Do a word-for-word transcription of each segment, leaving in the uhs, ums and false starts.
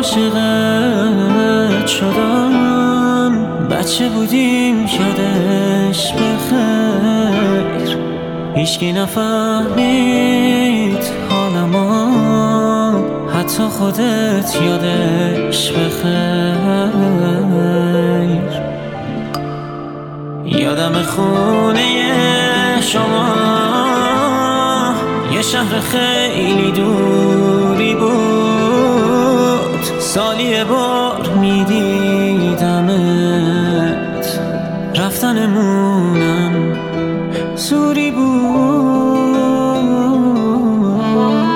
عاشقت شدم، بچه بودیم یادش بخیر، هیچکی نفهمید حالمو، حتی خودت یادش بخیر. یادم خونه شما یه شهر خیلی دوری بود، سالی یه بار میدیدمت، رفتنمونم زوری بود.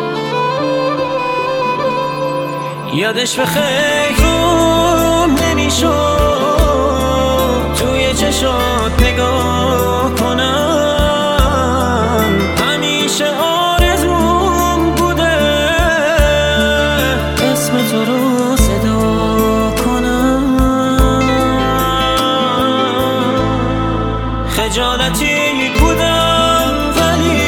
یادش به خیرم نمیشد توی چشات نگاه کنم، همیشه آرزوم بوده اسم تو رو صدا کنم. خجالتی بودم ولی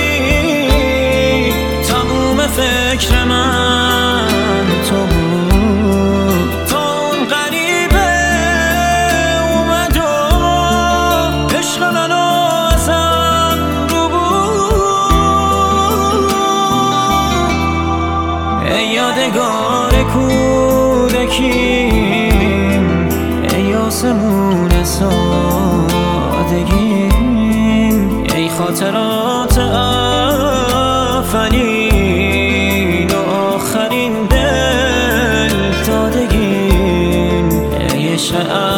تموم فکر من تو بود، تا اون غریبه اومد و عشق منو ازم رو بود. ای یادگار کودکیم، ای آسمون سادگیم، ای خاطرات اولین و آخرین دل دادگیم، ای عشق